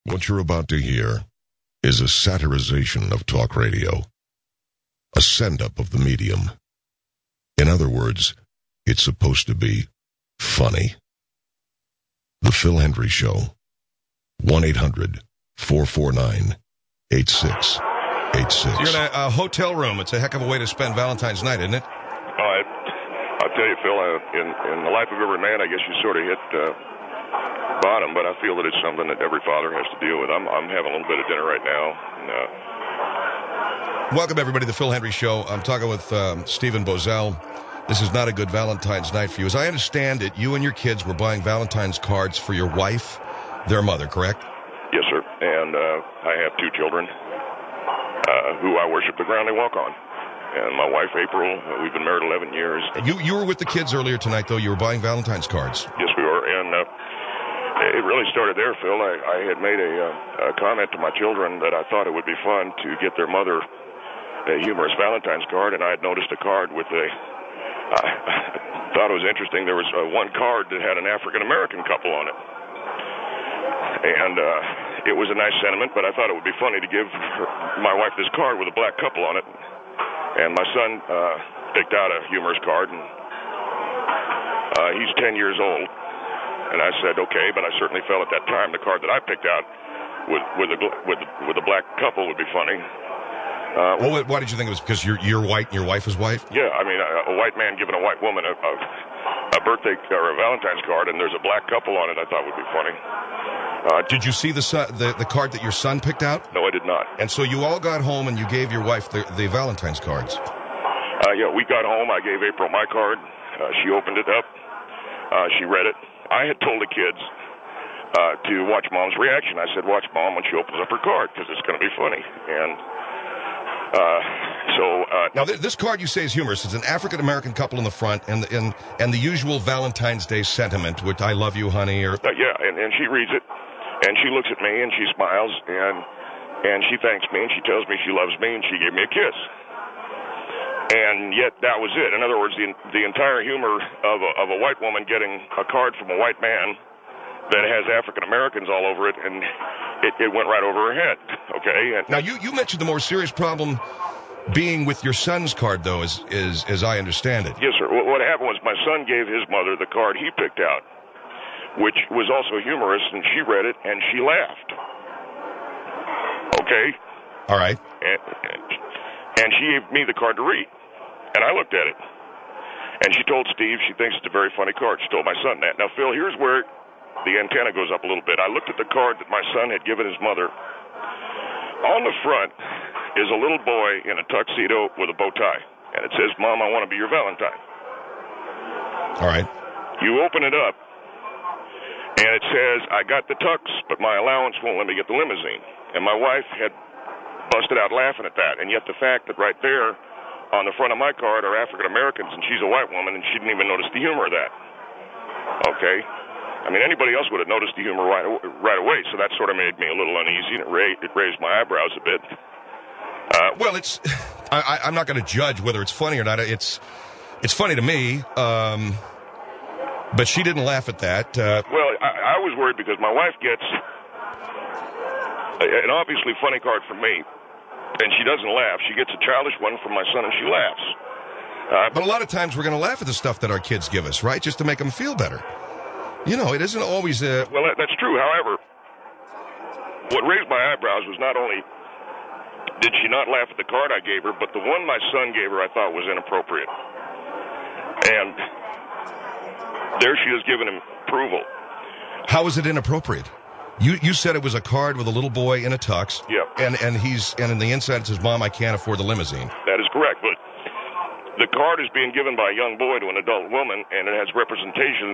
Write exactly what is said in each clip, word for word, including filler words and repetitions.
What you're about to hear is a satirization of talk radio, a send-up of the medium. In other words, it's supposed to be funny. The Phil Hendrie Show, one eight hundred four four nine eight six eight six. You're in a, a hotel room. It's a heck of a way to spend Valentine's night, isn't it? All right. I'll tell you, Phil, uh, in, in the life of every man, I guess you sort of hit uh, bottom, but I feel that it's something that every father has to deal with. I'm, I'm having a little bit of dinner right now. And, uh... Welcome, everybody, to the Phil Hendrie Show. I'm talking with um, Stephen Bozell. This is not a good Valentine's night for you. As I understand it, you and your kids were buying Valentine's cards for your wife, their mother, correct? Yes, sir. And uh, I have two children uh, who I worship the ground they walk on. And my wife, April, uh, we've been married eleven years. You you were with the kids earlier tonight, though. You were buying Valentine's cards. Yes, we were. And uh, it really started there, Phil. I, I had made a, uh, a comment to my children that I thought it would be fun to get their mother a humorous Valentine's card, and I had noticed a card with a... I thought it was interesting. There was uh, one card that had an African-American couple on it. And uh, it was a nice sentiment, but I thought it would be funny to give her, my wife this card with a black couple on it. And my son uh, picked out a humorous card, and uh, he's ten years old. And I said, okay, but I certainly felt at that time the card that I picked out with, with, a, with, with a black couple would be funny. Uh, well, why did you think it was because you're you're white and your wife is white? Yeah, I mean, a, a white man giving a white woman a, a, a birthday or a Valentine's card, and there's a black couple on it, I thought would be funny. Uh, did you see the, son, the the card that your son picked out? No, I did not. And so you all got home and you gave your wife the, the Valentine's cards? Uh, yeah, we got home. I gave April my card. Uh, she opened it up. Uh, she read it. I had told the kids uh, to watch Mom's reaction. I said, watch Mom when she opens up her card, because it's going to be funny. And... Uh, so, uh, now th- this card you say is humorous. It's an African-American couple in the front and the, and, and the usual Valentine's Day sentiment, which I love you, honey, or... Uh, yeah, and, and she reads it, and she looks at me, and she smiles, and, and she thanks me, and she tells me she loves me, and she gave me a kiss. And yet that was it. In other words, the, the entire humor of a, of a white woman getting a card from a white man that has African-Americans all over it, and it, it went right over her head, okay? And now, you, you mentioned the more serious problem being with your son's card, though, is, is, as I understand it. Yes, sir. What, what happened was my son gave his mother the card he picked out, which was also humorous, and she read it, and she laughed. Okay? All right. And, and she gave me the card to read, and I looked at it. And she told Steve she thinks it's a very funny card. She told my son that. Now, Phil, here's where the antenna goes up a little bit. I looked at the card that my son had given his mother. On the front is a little boy in a tuxedo with a bow tie, and it says, Mom, I want to be your Valentine. All right. You open it up, and it says, I got the tux, but my allowance won't let me get the limousine. And my wife had busted out laughing at that, and yet the fact that right there on the front of my card are African Americans, and she's a white woman, and she didn't even notice the humor of that. Okay? I mean, anybody else would have noticed the humor right, right away, so that sort of made me a little uneasy, and it, ra- it raised my eyebrows a bit. Uh, well, it's I, I'm not going to judge whether it's funny or not. It's it's funny to me, um, but she didn't laugh at that. Uh, well, I, I was worried because my wife gets an obviously funny card from me, and she doesn't laugh. She gets a childish one from my son, and she laughs. Uh, but a lot of times we're going to laugh at the stuff that our kids give us, right, just to make them feel better. You know, it isn't always a... Well, that, that's true. However, what raised my eyebrows was not only did she not laugh at the card I gave her, but the one my son gave her I thought was inappropriate. And there she is giving him approval. How is it inappropriate? You you said it was a card with a little boy in a tux. Yeah. And, and, he's, and in the inside it says, Mom, I can't afford the limousine. That is correct, but the card is being given by a young boy to an adult woman, and it has representations...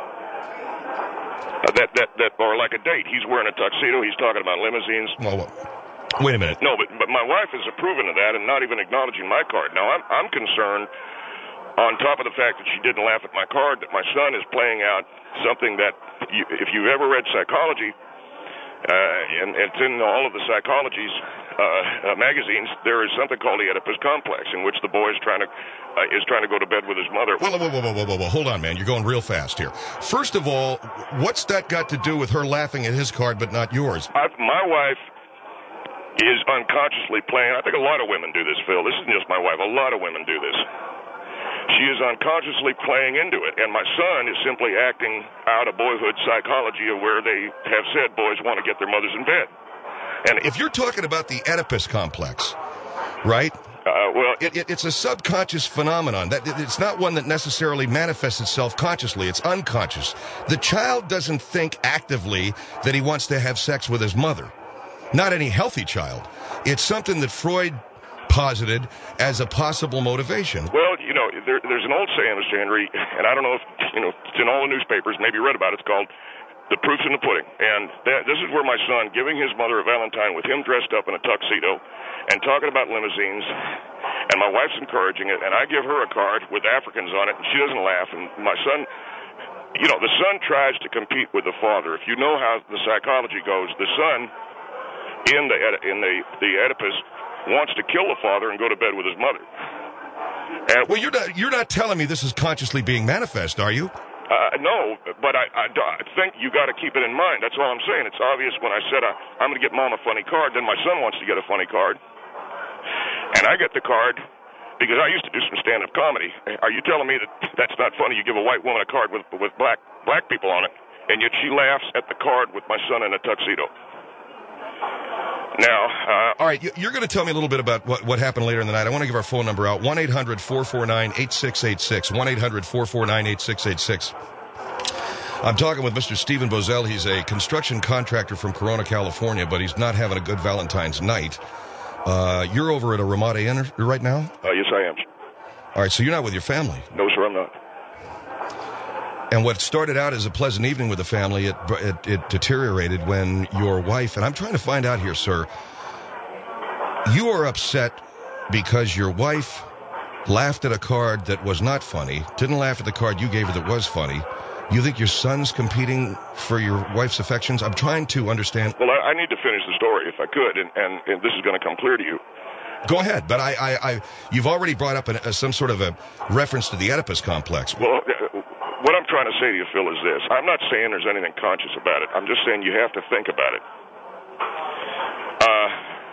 Uh, that, that, that are like a date. He's wearing a tuxedo. He's talking about limousines. Well, wait a minute. No, but, but my wife is approving of that and not even acknowledging my card. Now, I'm, I'm concerned, on top of the fact that she didn't laugh at my card, that my son is playing out something that, you, if you've ever read psychology, Uh, and it's in all of the psychology's uh, uh, magazines. There is something called the Oedipus complex, in which the boy is trying to uh, is trying to go to bed with his mother. Whoa, whoa, whoa, whoa, whoa, whoa, whoa! Hold on, man. You're going real fast here. First of all, what's that got to do with her laughing at his card but not yours? I, my wife is unconsciously playing. I think a lot of women do this, Phil. This isn't just my wife. A lot of women do this. She is unconsciously playing into it, and my son is simply acting out of boyhood psychology of where they have said boys want to get their mothers in bed. And if you're talking about the Oedipus complex, right? Uh, well, it, it, it's a subconscious phenomenon. That it, it's not one that necessarily manifests itself consciously. It's unconscious. The child doesn't think actively that he wants to have sex with his mother. Not any healthy child. It's something that Freud posited as a possible motivation. Well, you know, there, there's an old saying, Mister Henry, and I don't know if, you know, it's in all the newspapers, maybe you read about it. It's called The Proof's in the Pudding. And that, this is where my son, giving his mother a Valentine with him dressed up in a tuxedo and talking about limousines, and my wife's encouraging it, and I give her a card with Africans on it, and she doesn't laugh, and my son, you know, the son tries to compete with the father. If you know how the psychology goes, the son in the in the, the Oedipus wants to kill the father and go to bed with his mother. And well, you're not you're not telling me this is consciously being manifest, are you? Uh, no, but I, I, I think you got to keep it in mind. That's all I'm saying. It's obvious when I said uh, I'm going to get Mom a funny card, then my son wants to get a funny card, and I get the card because I used to do some stand-up comedy. Are you telling me that that's not funny? You give a white woman a card with with black black people on it, and yet she laughs at the card with my son in a tuxedo. Now, uh, all right, you're going to tell me a little bit about what, what happened later in the night. I want to give our phone number out, one eight hundred four four nine eight six eight six, one eight hundred four four nine eight six eight six. I'm talking with Mister Stephen Boesel. He's a construction contractor from Corona, California, but he's not having a good Valentine's night. Uh, you're over at a Ramada Inn right now? Uh, yes, I am. All right, so you're not with your family? No, sir, I'm not. And what started out as a pleasant evening with the family, it, it, it deteriorated when your wife, and I'm trying to find out here, sir, you are upset because your wife laughed at a card that was not funny, didn't laugh at the card you gave her that was funny. You think your son's competing for your wife's affections? I'm trying to understand. Well, I, I need to finish the story if I could, and, and, and this is going to come clear to you. Go ahead, but I, I, I you've already brought up an, a, some sort of a reference to the Oedipus complex. Well, what I'm trying to say to you, Phil, is this. I'm not saying there's anything conscious about it. I'm just saying you have to think about it. Uh,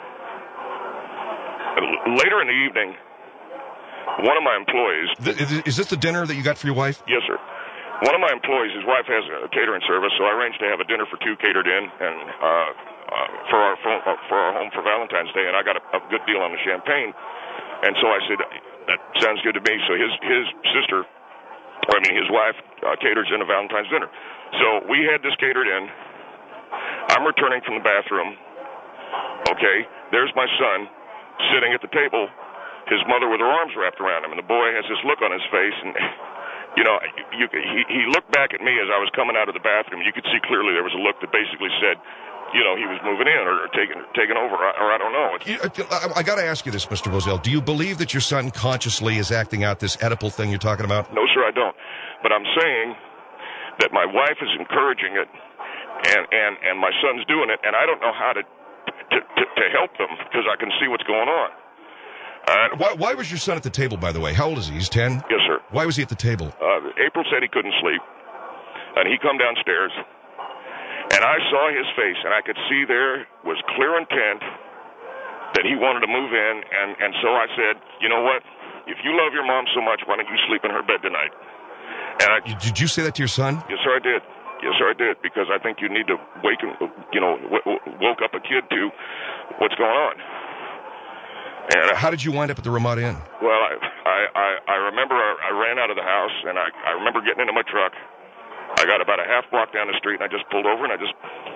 later in the evening, one of my employees... The, is this the dinner that you got for your wife? Yes, sir. One of my employees, his wife has a catering service, so I arranged to have a dinner for two catered in and uh, uh, for our for, uh, for our home for Valentine's Day, and I got a, a good deal on the champagne. And so I said, that sounds good to me. So his, his sister... I mean, his wife uh, caters in a Valentine's dinner. So we had this catered in. I'm returning from the bathroom. Okay, there's my son sitting at the table, his mother with her arms wrapped around him, and the boy has this look on his face. And, you know, you, he, he looked back at me as I was coming out of the bathroom. You could see clearly there was a look that basically said, you know, he was moving in or taking taking over, or I don't know. I, I got to ask you this, Mister Boesel. Do you believe that your son consciously is acting out this Oedipal thing you're talking about? No, sir, I don't. But I'm saying that my wife is encouraging it, and, and, and my son's doing it, and I don't know how to to, to, to help them because I can see what's going on. Uh, why, why was your son at the table, by the way? How old is he? He's ten? Yes, sir. Why was he at the table? Uh, April said he couldn't sleep, and he come downstairs. And I saw his face, and I could see there was clear intent that he wanted to move in. And, and so I said, you know what? If you love your mom so much, why don't you sleep in her bed tonight? And I, did you say that to your son? Yes, sir, I did. Yes, sir, I did. Because I think you need to wake, you know, w- w- woke up a kid to what's going on. And how did you wind up at the Ramada Inn? Well, I, I, I, I remember I, I ran out of the house, and I, I remember getting into my truck. I got about a half block down the street, and I just pulled over, and I just,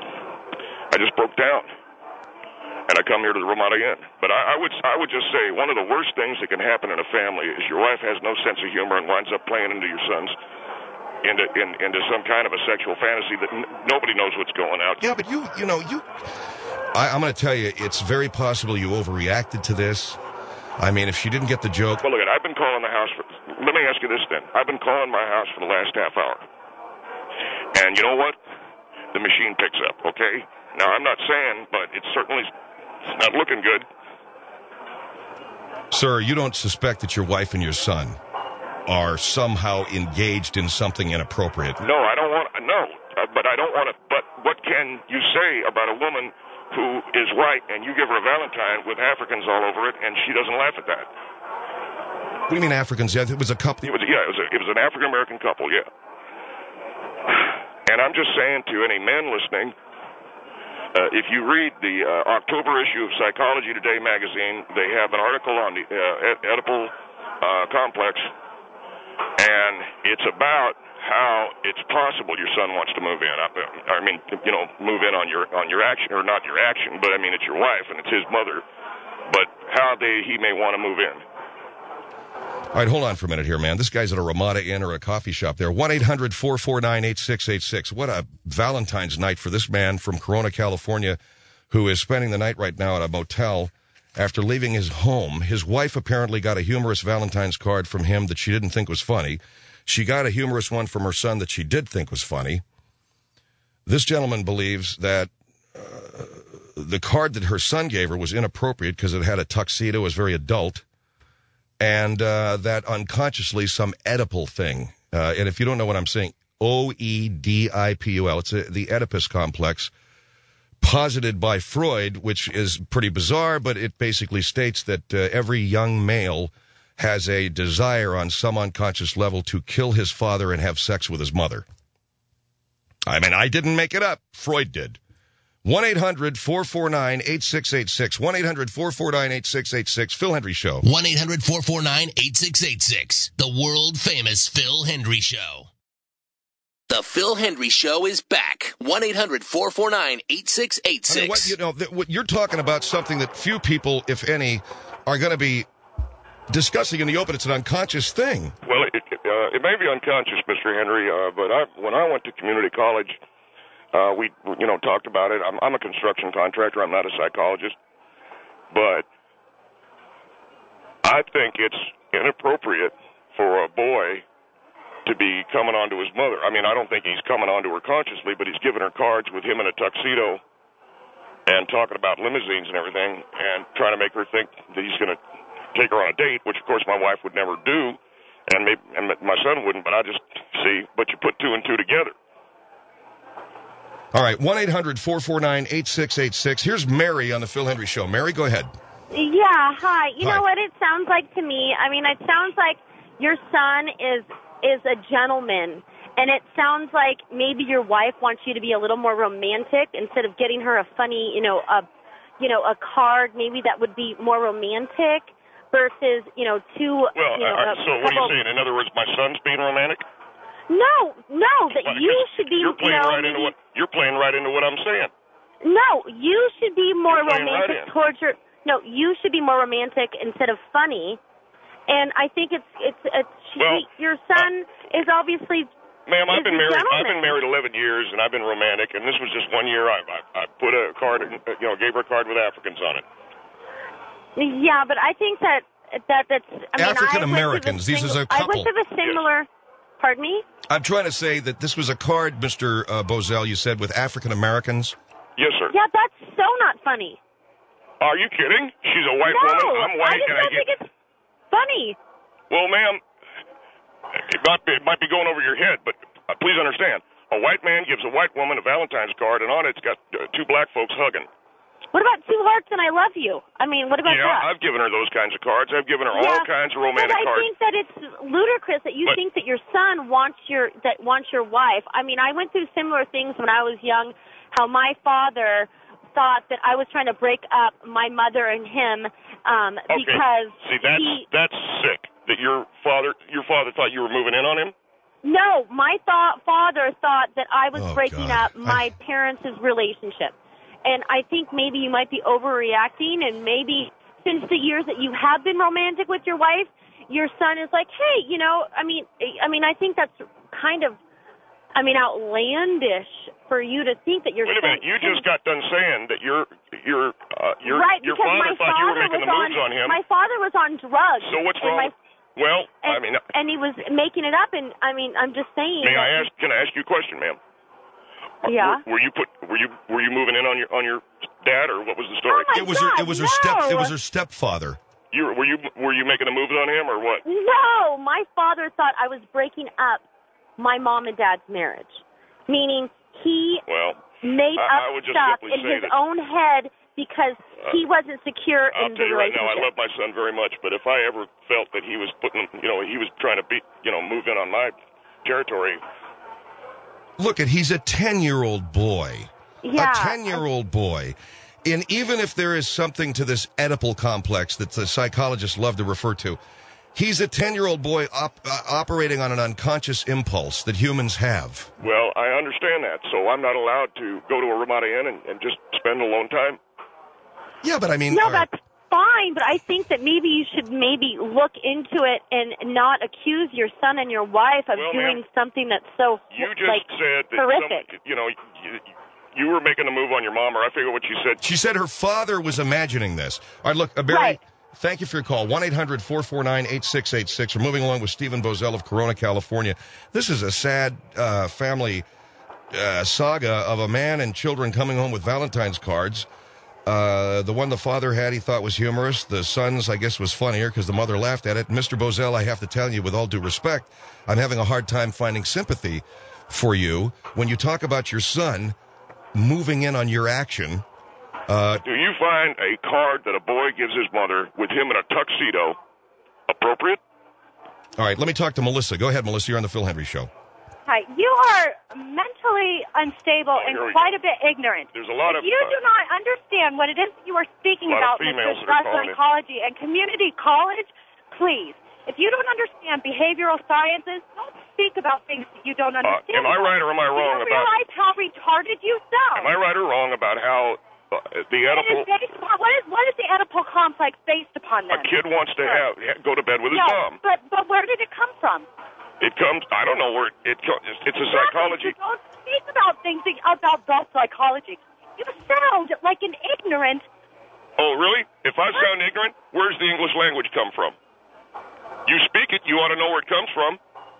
I just broke down, and I come here to the Ramada Inn. But I, I would, I would just say one of the worst things that can happen in a family is your wife has no sense of humor and winds up playing into your sons, into, in, into some kind of a sexual fantasy that n- nobody knows what's going on. Yeah, but you, you know, you, I, I'm going to tell you, it's very possible you overreacted to this. I mean, if she didn't get the joke. Well, look, I've been calling the house for. Let me ask you this then. I've been calling my house for the last half hour. And you know what? the machine picks up, okay? Now, I'm not saying, but it's certainly it's not looking good. Sir, you don't suspect that your wife and your son are somehow engaged in something inappropriate? No, I don't want no, uh, but I don't want to. But what can you say about a woman who is white and you give her a Valentine with Africans all over it, and she doesn't laugh at that? What do you mean Africans? Yeah, it was a couple. It was yeah, it was a, it was an African American couple, yeah. And I'm just saying to any men listening, uh, if you read the uh, October issue of Psychology Today magazine, they have an article on the uh, Oedipal uh, complex, and it's about how it's possible your son wants to move in. I, I mean, you know, move in on your on your action, or not your action, but I mean it's your wife and it's his mother. But how they he may want to move in. All right, hold on for a minute here, man. This guy's at a Ramada Inn or a coffee shop there. one eight hundred four four nine eight six eight six. What a Valentine's night for this man from Corona, California, who is spending the night right now at a motel after leaving his home. His wife apparently got a humorous Valentine's card from him that she didn't think was funny. She got a humorous one from her son that she did think was funny. This gentleman believes that uh, the card that her son gave her was inappropriate because it had a tuxedo, was very adult, and uh, that unconsciously some Oedipal thing. Uh, and if you don't know what I'm saying, O E D I P U L, it's a, the Oedipus complex, posited by Freud, which is pretty bizarre, but it basically states that uh, every young male has a desire on some unconscious level to kill his father and have sex with his mother. I mean, I didn't make it up. Freud did. one eight hundred four four nine eight six eight six. one eight hundred four four nine eight six eight six. Phil Hendrie Show. one eight hundred four four nine eight six eight six. The world-famous Phil Hendrie Show. The Phil Hendrie Show is back. one eight hundred four four nine eight six eight six. I mean, what, you know, th- what you're talking about something that few people, if any, are going to be discussing in the open. It's an unconscious thing. Well, it, uh, it may be unconscious, Mister Henry, uh, but I, when I went to community college, uh, we, you know, talked about it. I'm, I'm a construction contractor. I'm not a psychologist. But I think it's inappropriate for a boy to be coming on to his mother. I mean, I don't think he's coming on to her consciously, but he's giving her cards with him in a tuxedo and talking about limousines and everything and trying to make her think that he's going to take her on a date, which, of course, my wife would never do, and, maybe, and my son wouldn't, but I just see, but you put two and two together. All right, one eight hundred four four nine eight six eight six. Here's Mary on the Phil Hendrie Show. Mary, go ahead. Yeah, hi. You Hi. know what it sounds like to me? I mean, it sounds like your son is is a gentleman, and it sounds like maybe your wife wants you to be a little more romantic instead of getting her a funny, you know, a, you know, a card maybe that would be more romantic versus, you know, two. Well, you know, uh, a so what are you couple- saying? In other words, my son's being romantic? No, no, that Well, you 'cause should be. You're playing you know, right into maybe- what you're playing right into what I'm saying. No, you should be more You're playing right romantic in. towards your. No, you should be more romantic instead of funny. And I think it's it's, it's Well, he, your son is obviously. Ma'am, I've is been a married. I've gentleman. been married eleven years, and I've been romantic. And this was just one year. I I, I put a card, in, you know, gave her a card with Africans on it. Yeah, but I think that that that's. I mean, African I went to the Americans. These is a sing- I couple. went to the similar. Pardon me. I'm trying to say that this was a card, Mister Uh, Bozell, you said, with African Americans. Yes, sir. Yeah, that's so not funny. Are you kidding? She's a white No, woman. I'm white, I just and I don't get. think it's funny. Well, ma'am, it might be, it might be going over your head, but uh, please understand. A white man gives a white woman a Valentine's card, and on it's got uh, two black folks hugging. What about two hearts and I love you? I mean, what about Yeah, that? I've given her those kinds of cards. I've given her all Yeah, kinds of romantic but I cards. think that it's ludicrous that you But- think that your son wants your that wants your wife. I mean, I went through similar things when I was young. How my father thought that I was trying to break up my mother and him um, Okay. because See, that's he. that's sick. That your father your father thought you were moving in on him. No, my thought father thought that I was Oh, breaking God. up my I- parents' relationship. And I think maybe you might be overreacting, and maybe since the years that you have been romantic with your wife, your son is like, hey, you know, I mean, I mean, I think that's kind of, I mean, outlandish for you to think that your Wait a son. minute, you just got done saying that your your uh, your right, your because father my thought you were father making was the moves on, him. My father was on drugs. So what's and wrong? my- with, well, and, I mean, and he was making it up, and I mean, I'm just saying. may that I he- ask? Can I ask you a question, ma'am? Yeah. Were, were you put? Were you were you moving in on your on your dad, or what was the story? Oh my It was God, her. It was her no. step. It was her stepfather. You were you were you making a move on him, or what? No, my father thought I was breaking up my mom and dad's marriage, meaning he Well, made I- up I would just stuff simply in say his that- own head because he wasn't secure I'll in tell the you right now, I relationship. love my son very much, but if I ever felt that he was putting, you know, he was trying to be, you know, move in on my territory. Look at he's a ten-year-old boy. Yeah. A ten-year-old boy. And even if there is something to this Oedipal complex that the psychologists love to refer to, he's a ten-year-old boy op- uh, operating on an unconscious impulse that humans have. Well, I understand that, so I'm not allowed to go to a Ramada Inn and, and just spend alone time. Yeah, but I mean... No, all right. that's fine, but I think that maybe you should maybe look into it and not accuse your son and your wife of Well, doing ma'am, something that's so You just like said that horrific. Some, you know, you, you were making a move on your mom, or I figure what you said. She said her father was imagining this. All right, look, uh, Barry, Right. thank you for your call. one eight hundred four four nine eight six eight six. We're moving along with Stephen Bozell of Corona, California. This is a sad uh, family uh, saga of a man and children coming home with Valentine's cards. Uh, the one the father had he thought was humorous. The son's, I guess, was funnier because the mother laughed at it. Mister Bozell, I have to tell you, with all due respect, I'm having a hard time finding sympathy for you when you talk about your son moving in on your action. Uh, Do you find a card that a boy gives his mother with him in a tuxedo appropriate? all right, let me talk to Melissa. Go ahead, Melissa. You're on the Phil Hendry Show. Hi. You are mentally unstable Oh, and here we quite go. a bit ignorant. There's a lot if of, you uh, do not understand what it is that you are speaking a lot of about, females Mister that are Strasser calling in. Psychology and community college, please. If you don't understand behavioral sciences, don't speak about things that you don't Uh, understand. am I right or am I Do wrong you about? realize how retarded you sound? Am I right or wrong about how uh, the It Oedipal? is based upon, what is what is the Oedipal complex based upon A then? kid wants to have go to bed with his no, mom. but but where did it come from? It comes. I don't know where it. it co- it's a psychology. You don't speak about things that- about the psychology. You sound like an ignorant. Oh, really? If I sound ignorant, where's the English language come from? You speak it, you ought to know where it comes from.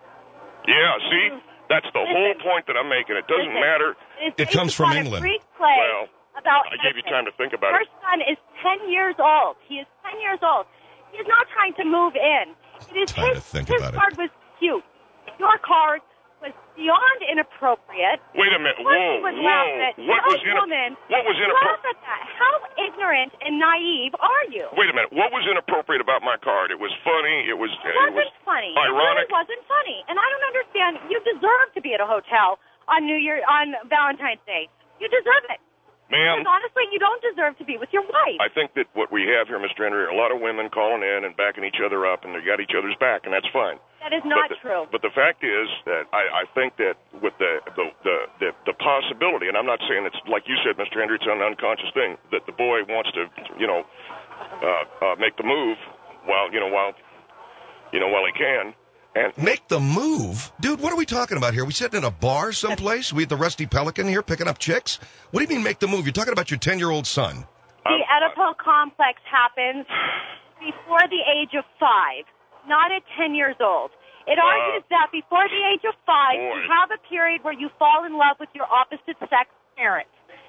Yeah, see? That's the Listen. whole point that I'm making. It doesn't Listen. matter. It's It based comes from upon a England. Greek play Well, about I gave you Oedipus. time to think about Your it. son is ten years old. He is ten years old. He's not trying to move in. It is Time his, to think his about it. card was cute. Your card was beyond inappropriate. Wait a minute. Of course he Whoa, would laugh at whoa. it. What No was in woman What was would inappropriate? laugh at that. How ignorant and naive are you? Wait a minute. What was inappropriate about my card? It was funny. It was. It It wasn't was funny. ironic. It really wasn't funny. And I don't understand. You deserve to be at a hotel on New Year on Valentine's Day. You deserve it. Ma'am, Because honestly, you don't deserve to be with your wife. I think that what we have here, Mister Henry, are a lot of women calling in and backing each other up, and they got each other's back, and that's fine. That is not but the, true. But the fact is that I, I think that with the the, the the the possibility, and I'm not saying it's like you said, Mister Henry, it's an unconscious thing that the boy wants to, you know, uh, uh, make the move while you know while you know while he can. And Make the move? Dude, what are we talking about here? We sitting in a bar someplace? We at the Rusty Pelican here picking up chicks? What do you mean make the move? You're talking about your ten-year-old son. The Oedipal complex happens before the age of five, not at ten years old. It Wow. argues that before the age of five, Boy. you have a period where you fall in love with your opposite sex parent.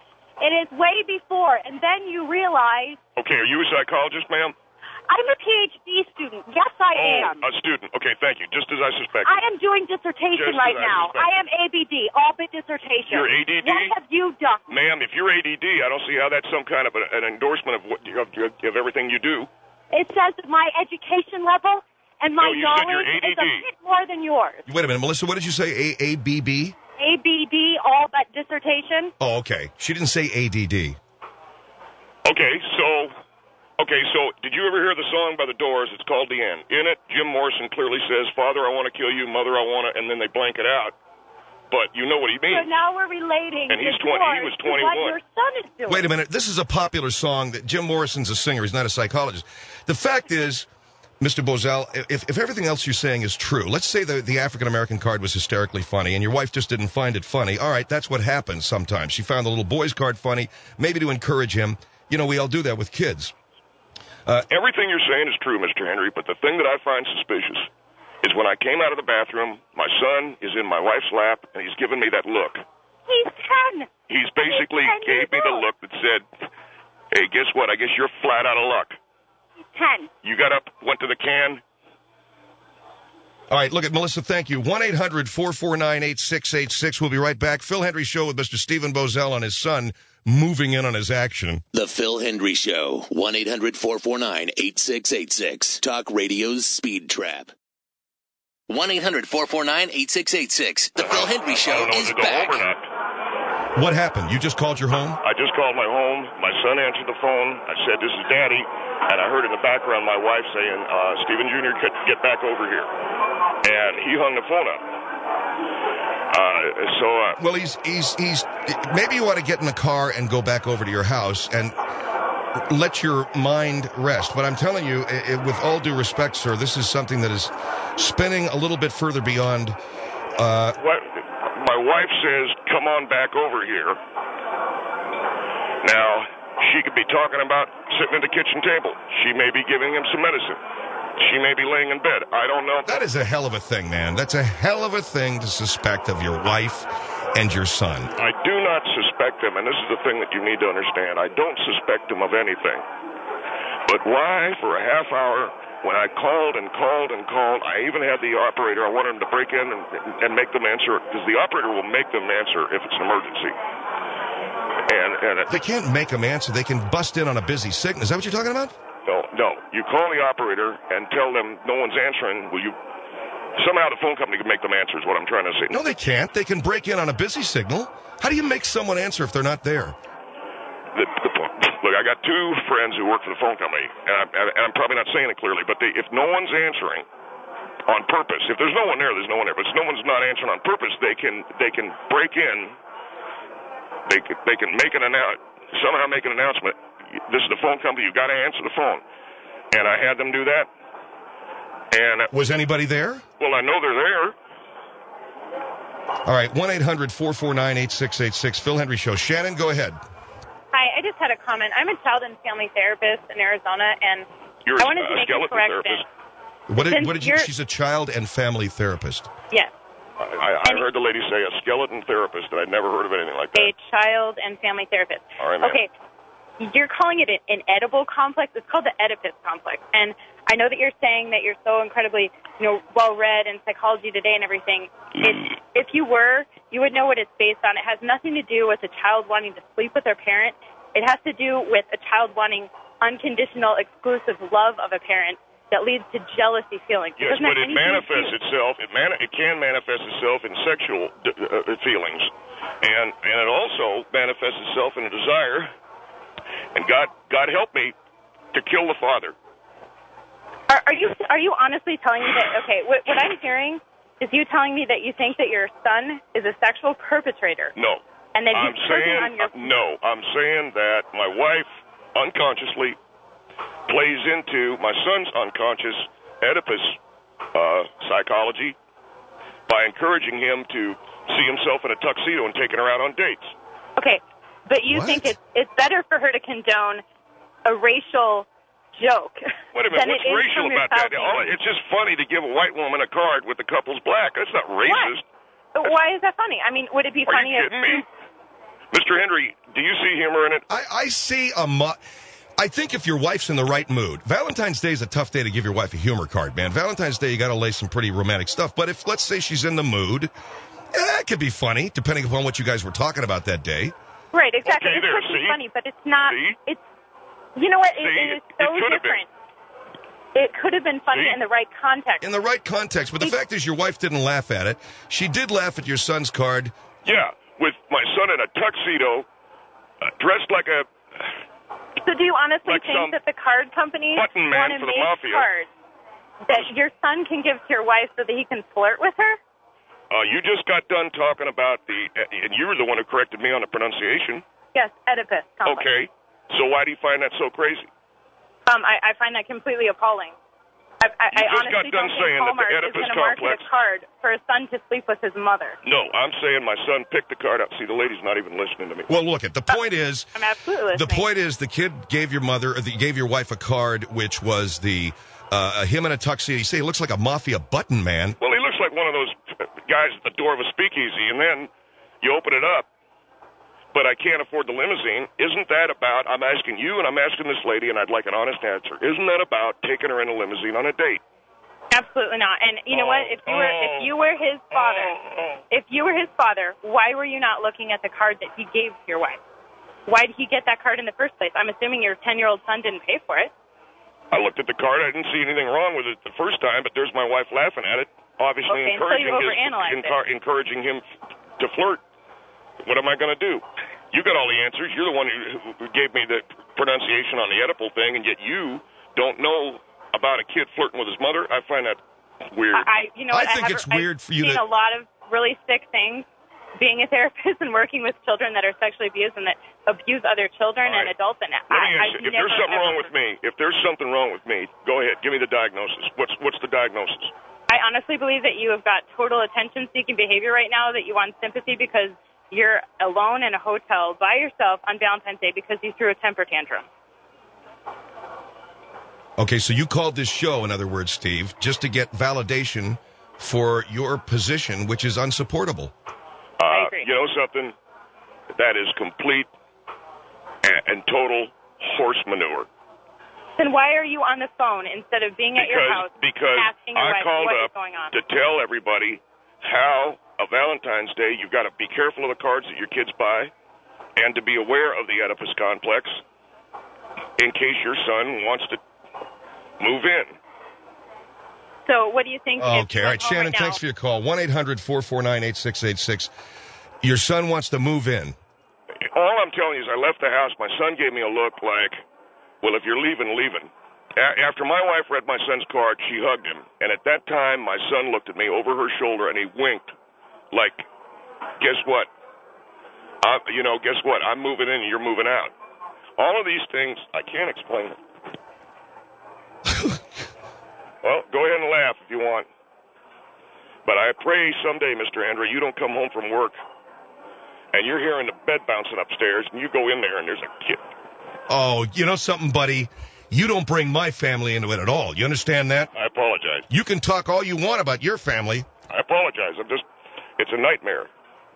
It is way before, and then you realize, okay, are you a psychologist, ma'am? I'm a P H D student. Yes, I Oh, am. a student. Okay, thank you. Just as I suspected. I am doing dissertation Just right as I now. suspected. I am A B D, all but dissertation. You're A D D? What have you done? Ma'am, if you're A D D, I don't see how that's some kind of a, an endorsement of what of, of everything you do. It says that my education level and my No, you said you're knowledge A D D. is a bit more than yours. Wait a minute, Melissa, what did you say? A A B B? A B D, all but dissertation. Oh, okay. She didn't say A D D. Okay, so okay, so did you ever hear the song by the Doors? It's called The End. In it, Jim Morrison clearly says, "Father, I want to kill you. Mother, I want to," and then they blank it out. But you know what he So means. now we're relating And he's the twenty- he Doors was to what twenty-one. your son is doing. Wait a minute. This is a popular song that Jim Morrison's a singer. He's not a psychologist. The fact is, Mister Bozell, if, if everything else you're saying is true, let's say the, the African-American card was hysterically funny and your wife just didn't find it funny. All right, that's what happens sometimes. She found the little boy's card funny, maybe to encourage him. You know, we all do that with kids. Everything you're saying is true, Mister Henry, but the thing that I find suspicious is when I came out of the bathroom, my son is in my wife's lap, and he's giving me that look. He's ten. He's basically He's ten gave me years the old. look that said, hey, guess what? I guess you're flat out of luck. He's ten. You got up, went to the can. All right, look at Melissa, thank you. one eight hundred four four nine eight six eight six. We'll be right back. Phil Hendry Show with Mister Stephen Bozell on his son moving in on his action. The Phil Hendry Show, one eight hundred four four nine eight six eight six. Talk Radio's Speed Trap. one eight hundred four four nine eight six eight six. The Phil Hendry I Show don't know is if to go back. home or not. What happened? You just called your home? I just called my home. My son answered the phone. I said, this is Daddy. And I heard in the background my wife saying, uh, Stephen Junior, could get back over here. And he hung the phone up. Uh, so, uh, Well, he's, he's, he's, maybe you ought to get in the car and go back over to your house and let your mind rest. But I'm telling you, i- i- with all due respect, sir, this is something that is spinning a little bit further beyond, uh, what, my wife says, come on back over here. Now, she could be talking about sitting at the kitchen table. She may be giving him some medicine. She may be laying in bed. I don't know. that is a hell of a thing, man. That's a hell of a thing to suspect of your wife and your son. I do not suspect him, and this is the thing that you need to understand. I don't suspect him of anything. But why, for a half hour, when I called and called and called, I even had the operator, I wanted him to break in and, and make them answer, because the operator will make them answer if it's an emergency. And, and it, They can't make them answer. They can bust in on a busy signal. Is that what you're talking about? no, no. You call the operator and tell them no one's answering. Will you? Somehow the phone company can make them answer is what I'm trying to say. No, they can't. They can break in on a busy signal. How do you make someone answer if they're not there? The, the, look, I got two friends who work for the phone company, and, I, and I'm probably not saying it clearly, but they, if no one's answering on purpose, if there's no one there, there's no one there. But if no one's not answering on purpose, they can they can break in. They can, they can make an annou- somehow make an announcement. This is the phone company. You got to answer the phone. And I had them do that. And Was anybody there? well, I know they're there. All right, one eight hundred four four nine eight six eight six. Phil Hendry Show. Shannon, go ahead. Hi, I just had a comment. I'm a child and family therapist in Arizona, and You're I wanted a to make a skeleton correction. therapist. What did, Since what did you? you're- She's a child and family therapist. Yes, I, I, I heard the lady say a skeleton therapist, and I'd never heard of anything like that. a child and family therapist. All right, ma'am. Okay, you're calling it an, an edible complex. It's called the Oedipus complex, and I know that you're saying that you're so incredibly, you know, well-read in Psychology Today and everything. It, if you were, you would know what it's based on. It has nothing to do with a child wanting to sleep with their parent. It has to do with a child wanting unconditional, exclusive love of a parent that leads to jealousy feelings. Yes, doesn't but have it anything to manifests do- itself. It man, it can manifest itself in sexual d- uh, feelings, and and it also manifests itself in a desire. And God, God help me to kill the father. Are, are you are you honestly telling me that? Okay, what, what I'm hearing is you telling me that you think that your son is a sexual perpetrator, No, and that I'm he's working saying on your. uh, no. I'm saying that my wife unconsciously plays into my son's unconscious Oedipus uh, psychology by encouraging him to see himself in a tuxedo and taking her out on dates. Okay, but you What? think it's it's better for her to condone a racial joke Wait a minute, than what's it is racial from your about that? child All, being- it's just funny to give a white woman a card with the couple's black. That's not racist. But why is that funny? I mean, would it be Are funny you if kidding me? Mister Hendry, do you see humor in it? I, I see a mo- I think if your wife's in the right mood, Valentine's Day is a tough day to give your wife a humor card, man. Valentine's Day, you got to lay some pretty romantic stuff. But if, let's say, she's in the mood, eh, it could be funny, depending upon what you guys were talking about that day. right? Exactly. Okay, it there, could be see? funny, but it's not. See? It's you know what? It, See? it is It- so it could have been. different. It could have been funny See? in the right context. In the right context. But the fact is, your wife didn't laugh at it. She did laugh at your son's card. Yeah, with my son in a tuxedo, uh, dressed like a... So do you honestly Like some think that the card companies button man want to for the make mafia. cards that your son can give to your wife so that he can flirt with her? Uh, you just got done talking about the... Uh, and you were the one who corrected me on the pronunciation. Yes, Oedipus complex. Okay, so why do you find that so crazy? Um, I, I find that completely appalling. I, I, You I just got honestly done don't saying think that the Hallmark is Oedipus going to market complex- a card for a son to sleep with his mother. No, I'm saying my son picked the card up. See, the lady's not even listening to me. Well, look, at the point is, I'm absolutely the listening. point is, the kid gave your mother, or the, gave your wife a card, which was the uh, him in a tuxedo. You say he looks like a mafia button man. Well, he looks like one of those guys at the door of a speakeasy, and then you open it up, but I can't afford the limousine. Isn't that about, I'm asking you and I'm asking this lady, and I'd like an honest answer, isn't that about taking her in a limousine on a date? Absolutely not. And you know oh, what? If you were oh, if you were his father, oh, oh. if you were his father, why were you not looking at the card that he gave to your wife? Why did he get that card in the first place? I'm assuming your ten-year-old son didn't pay for it. I looked at the card. I didn't see anything wrong with it the first time, but there's my wife laughing at it, obviously okay, encouraging, so you his, overanalyzed encar- it. encouraging him to flirt. What am I going to do? You got all the answers. You're the one who, who gave me the pronunciation on the Oedipal thing, and yet you don't know about a kid flirting with his mother. I find that weird. I, you know, I what? think I have, it's weird I've for you seen to- a lot of really sick things. Being a therapist and working with children that are sexually abused and that abuse other children All right. and adults, and Let me I, ask you, I've if there's never, something ever, wrong with me, if there's something wrong with me, go ahead, give me the diagnosis. What's what's the diagnosis? I honestly believe that you have got total attention-seeking behavior right now, that you want sympathy because you're alone in a hotel by yourself on Valentine's Day because you threw a temper tantrum. Okay, so you called this show, in other words, Steve, just to get validation for your position, which is unsupportable. Uh, I agree. You know something? That is complete and, and total horse manure. Then why are you on the phone instead of being at Because your house because asking your I wife called what up is going on? to tell everybody how a Valentine's Day you've got to be careful of the cards that your kids buy, and to be aware of the Oedipus complex in case your son wants to move in. So what do you think? if Okay, you all went right, home Shannon, right thanks now- for your call. one eight hundred four four nine eight six eight six. Your son wants to move in. All I'm telling you is I left the house. My son gave me a look like, well, if you're leaving, leaving. A- after my wife read my son's card, she hugged him. And at that time, my son looked at me over her shoulder, and he winked like, guess what? I, you know, guess what? I'm moving in and you're moving out. All of these things, I can't explain it. Well, go ahead and laugh if you want. But I pray someday, Mister Andrew, you don't come home from work and you're hearing the bed bouncing upstairs and you go in there and there's a kid. Oh, you know something, buddy? You don't bring my family into it at all. You understand that? I apologize. You can talk all you want about your family. I apologize. I'm just, it's a nightmare.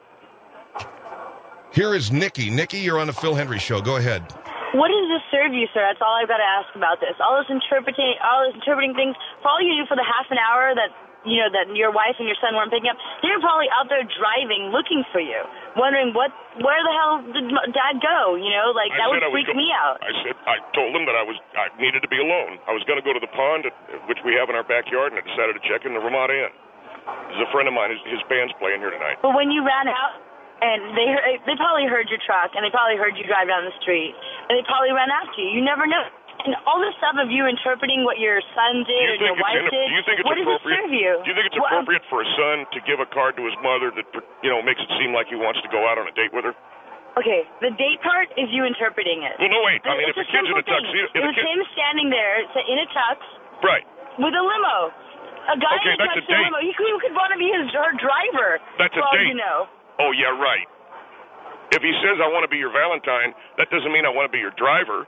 Here is Nikki. Nikki, you're on the Phil Hendry Show. Go ahead. What does this serve you, sir? That's all I've got to ask about this. All this interpreting, all this interpreting things. For all you do for the half an hour that you know that your wife and your son weren't picking up, they're probably out there driving, looking for you, wondering what, where the hell did Dad go? You know, like I that would said I was freak go- me out. I said I told him that I was I needed to be alone. I was going to go to the pond, at, which we have in our backyard, and I decided to check in the Ramada Inn. There's a friend of mine. His, his band's playing here tonight. But when you ran out, and they heard, they probably heard your truck, and they probably heard you drive down the street, and they probably ran after you. You never know. And all this stuff of you interpreting what your son did Do you or your think wife it's in, did, do you think it's what does it appropriate? serve you? Do you think it's Well, appropriate for a son to give a card to his mother that you know makes it seem like he wants to go out on a date with her? Okay, the date part is you interpreting it. Well, no, wait. I mean, It's if a a kid's in a simple thing. tuxedo, It if a was kid, him standing there in a tux right? with a limo. A guy Okay, in a that's tux a in a date. limo. He could, he could want to be his her driver. That's a for all date. you know. Oh yeah, right. If he says I want to be your Valentine, that doesn't mean I want to be your driver.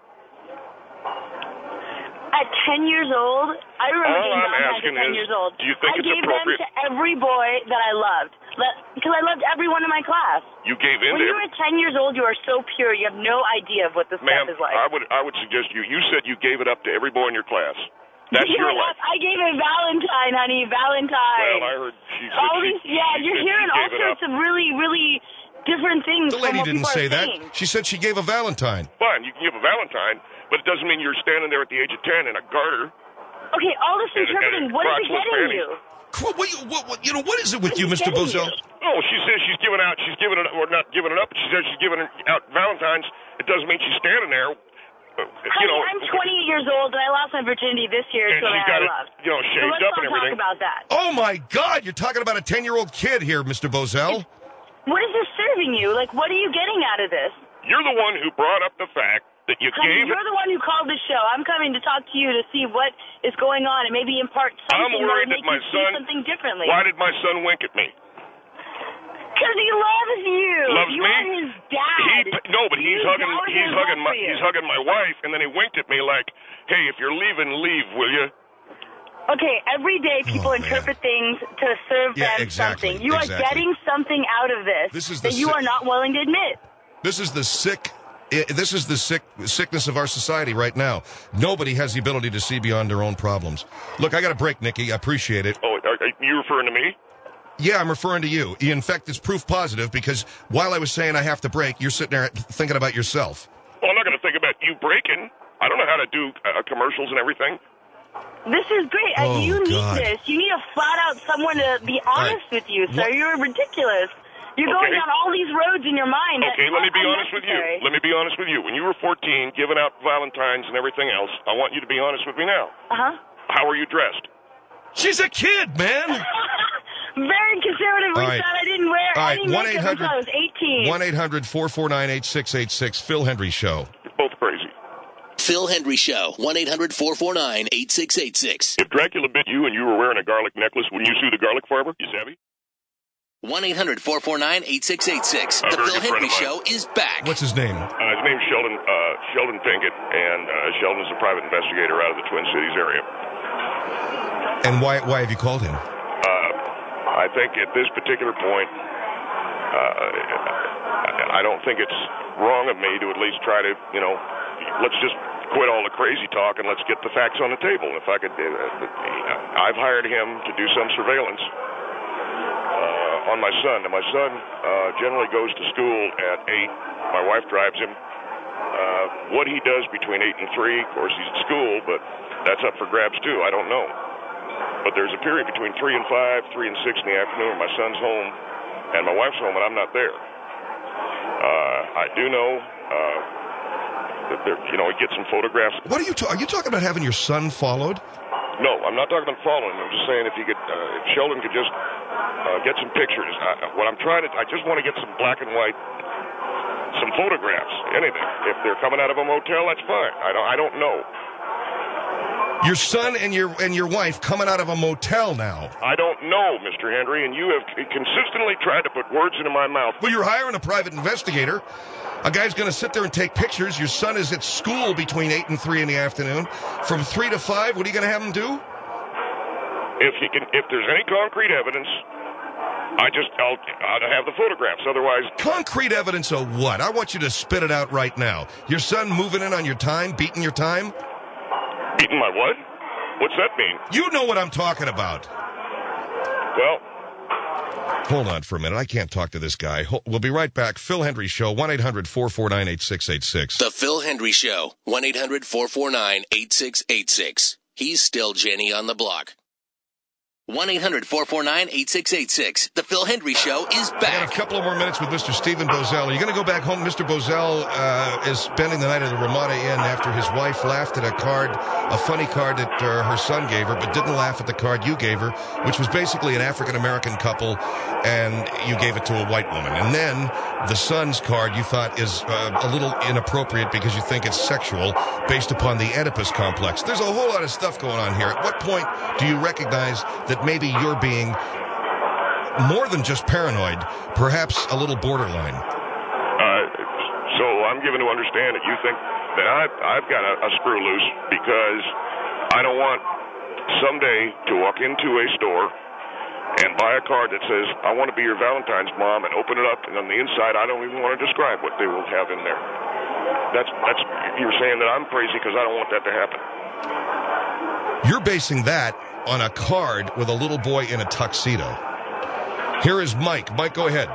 At ten years old, I remember All getting I'm Valentine's asking at ten is, years old. do you think I it's gave appropriate- them to every boy that I loved, because I loved everyone in my class. You gave in When to you're every- at ten years old, you are so pure. You have no idea of what this Ma'am, stuff is like. I would I would suggest you. You said you gave it up to every boy in your class. That's You your know life. what? I gave it Valentine, honey, Valentine. Well, I heard she said all she, these, yeah, she you're said hearing she all gave it sorts up. of really, really different things. The from lady what didn't people say are that. saying. She said she gave a Valentine. Fine, you can give a Valentine, but it doesn't mean you're standing there at the age of ten in a garter. Okay, all this And- and interpreting. What is it crotchless getting panties. you? What, what, what, what, you know, what is it with What you, is Mister getting Bozell? you? Oh, she says she's giving out. She's giving it, or not giving it up. She says she's giving out Valentines. It doesn't mean she's standing there. uh, You Honey, know, I'm twenty-eight years old, and I lost my virginity this year and to a she's man got I it, loved. you know, So shaved let's up not and everything. talk about that. Oh, my God. You're talking about a ten-year-old kid here, Mister Bozell. What is this serving you? Like, what are you getting out of this? You're the one who brought up the fact that you Honey, gave it. you're the one who called the show. I'm coming to talk to you to see what is going on and maybe impart I'm something worried that that would my make you see son. something differently. Why did my son wink at me? Because he loves you. Loves you me? are his dad. He, no, but You he's hugging. doubt He's his hugging love my. for you. He's hugging my wife, and then he winked at me like, "Hey, if you're leaving, leave, will you?" Okay, every day people Oh, man. interpret things to serve Yeah, them exactly, something. You exactly. are getting something out of this, This is that the you si- are not willing to admit. This is the sick. I- This is the sick sickness of our society right now. Nobody has the ability to see beyond their own problems. Look, I got a break, Nikki. I appreciate it. Oh, are, are you referring to me? Yeah, I'm referring to you. In fact, it's proof positive because while I was saying I have to break, you're sitting there thinking about yourself. Well, I'm not going to think about you breaking. I don't know how to do uh, commercials and everything. This is great. Uh, Oh, you need God. this. You need to flat out someone to be honest right. with you, sir. What- You're ridiculous. You're going Okay. down all these roads in your mind. Okay, That's let me be honest with you. unnecessary. Let me be honest with you. When you were fourteen, giving out Valentines and everything else, I want you to be honest with me now. Uh-huh. How are you dressed? She's a kid, man. Very conservatively All right. said I didn't wear All right, any makeup until I was eighteen. one eight hundred four four nine eight six eight six. Phil Hendry Show. You're both crazy. Phil Hendry Show, one eight hundred four four nine eight six eight six. If Dracula bit you and you were wearing a garlic necklace, wouldn't you sue the garlic farmer? You savvy? one eight hundred four four nine eight six eight six. A The very Phil good friend Hendry of mine. Show is back. What's his name? Uh, his name's Sheldon uh, Sheldon Pinkett, and uh, Sheldon's a private investigator out of the Twin Cities area. And why why have you called him? Uh, I think at this particular point, uh, I don't think it's wrong of me to at least try to, you know, let's just quit all the crazy talk and let's get the facts on the table. If I could, uh, I've hired him to do some surveillance uh, on my son. And my son uh, generally goes to school at eight. My wife drives him. Uh, what he does between eight and three, of course, he's at school, but that's up for grabs too. I don't know. But there's a period between three and five, three and six in the afternoon when my son's home and my wife's home and I'm not there. Uh, I do know uh, that there, you know, we get some photographs. What are you ta- are you talking about having your son followed? No, I'm not talking about following. I'm just saying if you could, uh, if Sheldon could just uh, get some pictures. I, what I'm trying to, I just want to get some black and white, some photographs, anything. If they're coming out of a motel, that's fine. I don't, I don't know. Your son and your and your wife coming out of a motel now. I don't know, Mister Henry, and you have consistently tried to put words into my mouth. Well, you're hiring a private investigator. A guy's going to sit there and take pictures. Your son is at school between eight and three in the afternoon. From three to five, what are you going to have him do? If he can, if there's any concrete evidence, I just I'll, I'll have the photographs. Otherwise, Concrete evidence of what? I want you to spit it out right now. Your son moving in on your time, beating your time? beating my what? What's that mean? You know what I'm talking about. Well, Hold on for a minute. I can't talk to this guy. Ho- We'll be right back. Phil Hendry Show, one eight hundred four four nine eight six eight six. The Phil Hendry Show, one eight hundred four four nine eight six eight six. He's still Jenny on the block. one eight hundred four four nine eight six eight six. The Phil Hendry Show is I got a back. couple of more minutes with Mister Stephen Bozell. Are you going to go back home? Mister Bozell uh, is spending the night at the Ramada Inn after his wife laughed at a card, a funny card that uh, her son gave her, but didn't laugh at the card you gave her, which was basically an African-American couple, and you gave it to a white woman. And then the son's card you thought is uh, a little inappropriate because you think it's sexual based upon the Oedipus complex. There's a whole lot of stuff going on here. At what point do you recognize that maybe you're being more than just paranoid, perhaps a little borderline? uh, so I'm given to understand that you think that I've, I've got a, a screw loose because I don't want someday to walk into a store and buy a card that says, I want to be your Valentine's mom, and open it up, and on the inside, I don't even want to describe what they will have in there. That's, that's, you're saying that I'm crazy because I don't want that to happen. You're basing that on a card with a little boy in a tuxedo. Here is Mike. Mike, go ahead.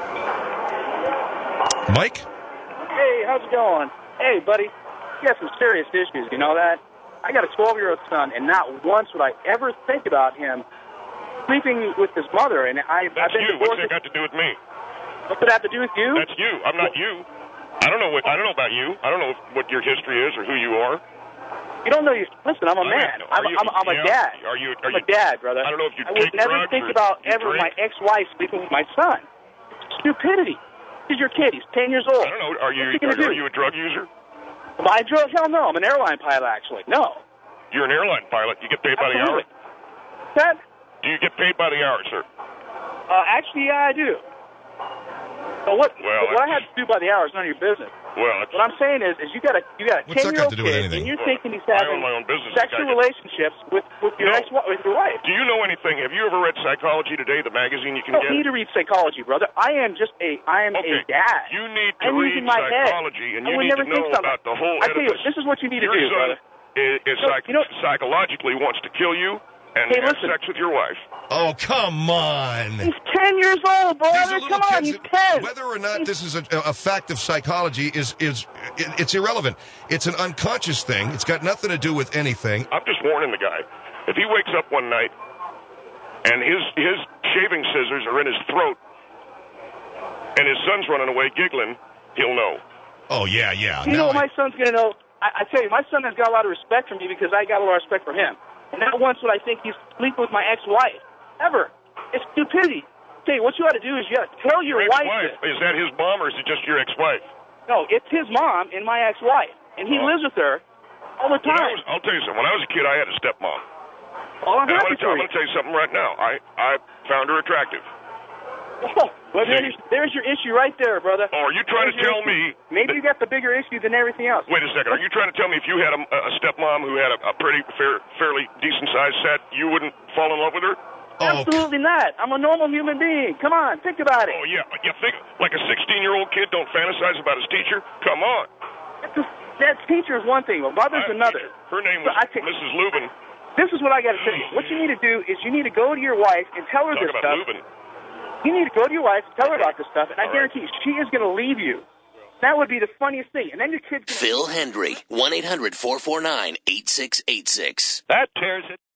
Mike? Hey, how's it going? Hey, buddy, you got some serious issues, you know that? I got a twelve-year-old son, and not once would I ever think about him sleeping with his mother. And I, That's I've been you. What's divorced. that got to do with me? What's that have to do with you? That's you. I'm not you. I don't know what I don't know about you. I don't know what your history is or who you are. You don't know you. Listen, I'm a I man. know. I'm, Are you- I'm, I'm yeah. a dad. Are you? Are I'm you? a dad, brother. I don't know if you I would take never drugs think or about you ever drink. my ex-wife sleeping with my son. It's stupidity. He's your kid. He's ten years old. I don't know. Are you? What's he gonna Are, do? are you a drug user? Am I drove? Hell no. I'm an airline pilot, actually. No. You're an airline pilot. You get paid by the hour. Absolutely. That? Do you get paid by the hour, sir? Uh, actually, yeah, I do. So what? Well, what I that's- have to do by the hour is none of your business. Well, it's, What I'm saying is, is you got a you got a What's that got ten-year-old to do with kid, anything? and you're Well, thinking he's I having own my own business. sexual I- relationships with with your No. ex with your wife. Do you know anything? Have you ever read Psychology Today, the magazine you You can don't get? need to read psychology, brother. I am just a I am Okay. a dad. You need to I'm read using my head. psychology, and I you would need never to think know something. about the whole I tell you, Oedipus. this is what you need to Your do, son brother. is, is No, psych- you know- psychologically wants to kill you and Hey, have listen. sex with your wife. Oh, come on. He's ten years old, These are brother. little Come on, kids he's that- ten. Whether or not this is a, a fact of psychology is is it, it's irrelevant. It's an unconscious thing. It's got nothing to do with anything. I'm just warning the guy. If he wakes up one night and his his shaving scissors are in his throat and his son's running away giggling, he'll know. Oh yeah, yeah. You Now know what I- my son's gonna know? I, I tell you, my son has got a lot of respect for me because I got a lot of respect for him. And not once would I think he's sleeping with my ex-wife. Ever. It's stupidity. Tell you, what you ought to do is you ought to tell your, Your wife ex-wife, this. is that his mom or is it just your ex-wife? No, it's his mom and my ex-wife. And he Oh. lives with her all the When I time. was, I'll tell you something. When I was a kid, I had a stepmom. Oh, I'm And I'm happy going to tell, for I'm you. gonna tell you something right now. I, I found her attractive. Oh, well, there's, there's your issue right there, brother. Oh, are you trying There's to your tell issue. me... Maybe that- you got the bigger issue than everything else. Wait a second. Are you trying to tell me if you had a, a stepmom who had a, a pretty, fair, fairly decent-sized set, you wouldn't fall in love with her? oh, Absolutely not. I'm a normal human being. Come on, think about it. Oh, yeah. You think like a sixteen-year-old kid don't fantasize about his teacher? Come on. That's a- that teacher is one thing, but mother's I- another. Her name So was I can- Missus Lubin. This is what I got to tell you. What you need to do is you need to go to your wife and tell her Talk this about stuff. Lubin. You need to go to your wife and tell her about this stuff, and I All right. guarantee you, she is going to leave you. That would be the funniest thing. And then your kid's going to... Phil Hendry, one eight hundred four four nine eight six eight six. That tears it.